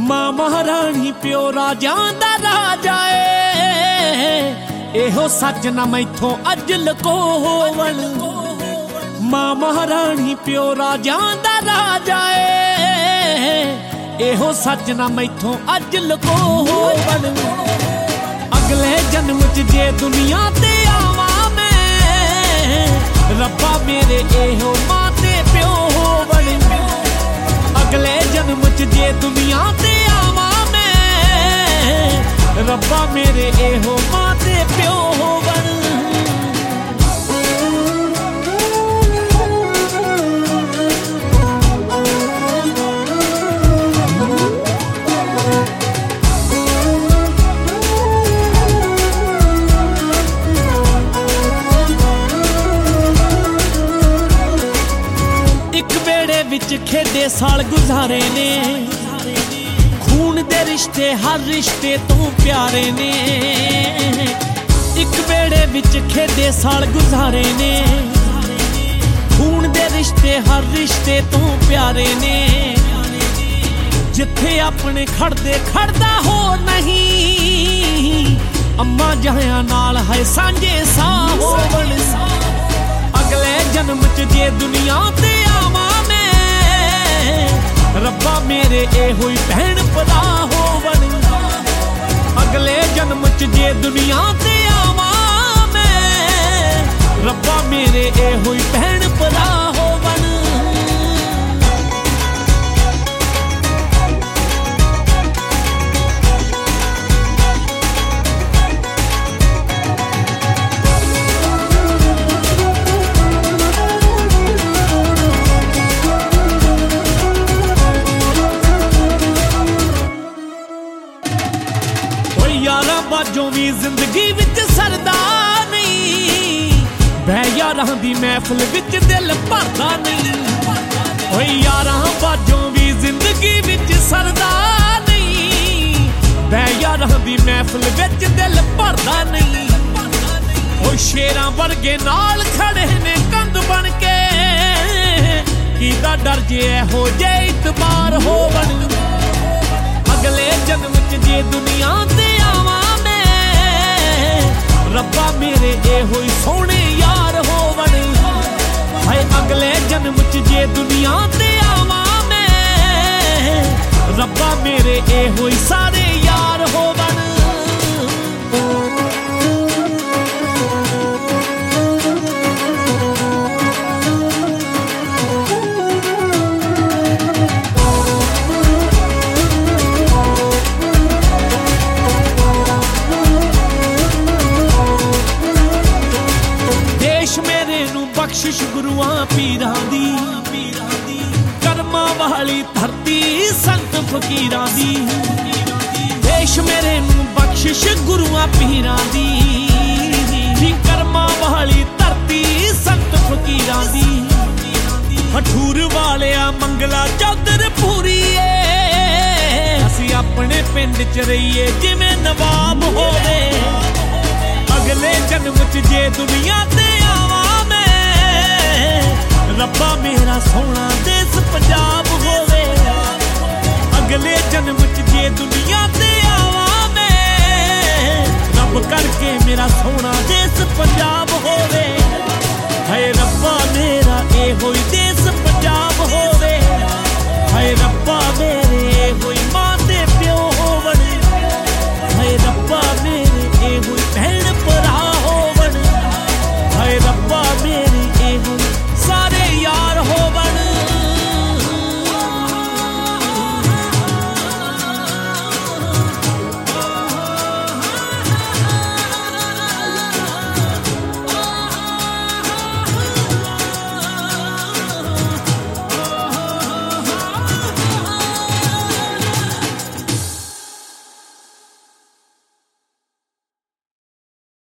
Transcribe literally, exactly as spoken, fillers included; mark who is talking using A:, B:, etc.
A: मां महारानी प्यो राजां दा राजा ए एहो सच ना मैथों अज लकोवन। मां महारानी प्यो राजां दा राजा ए एहो सच ना मैथों अज लकोवन। अगले जन्म च जे दुनिया ते आवा मैं रब्बा मेरे एहो मां ते प्यो होवन। अगले जन्म च जे दुनिया ते आवा मैं रब्बा मेरे एहो मां ते प्यो होवन। विच खेडे साल गुजारे ने खून दे रिश्ते हर रिश्ते तू प्यारे ने। एक बेड़े विच खेडे साल गुजारे ने खून दे रिश्ते हर रिश्ते तू प्यारे ने। जिथे अपने खड़दे खड़दा हो नहीं अम्मा जाया नाल है सांझे सा होवन। अगले जन्म च जे दुनिया ते आवा रब्बा मेरे एहो ही भैन भरा होवन। अगले जन्म च जे दुनिया ते आवा मैं रब्बा मेरे एहो ही भैन भरा होवन। यारां बाजों भी जिंदगी विच सरदा नहीं बह यारां दी महफिल विच दिल भरदा नहीं। ओए यारां बाजों भी जिंदगी विच सरदा नहीं बह यारां दी महफिल विच दिल भरदा नहीं। ओए शेरां वर्गे नाल खड़े ने कंध बन के कीदा डर जे हो जे इतबार होवन। अगले जन्म च जे दुनिया ते आवा मैं रब्बा मेरे एहो ही सोने यार होवन। हाय अगले जन्म च जे दुनिया ते आवा मैं रब्बा मेरे एहो ही सारे यार होवन। बख्शिश गुरुआं पीरां दी कर्मां वाली धरती संत फकीरां दी। देश मेरे नूं बख्शिश गुरुआं पीरां दी कर्मां वाली धरती संत फकीरां दी। हठूर वालिया मंगला चौधर पूरी असी अपने पिंड च रहीए जिवें नवाब होवे। अगले जन्म च जे दुनिया ते आवा रब्बा मेरा सोना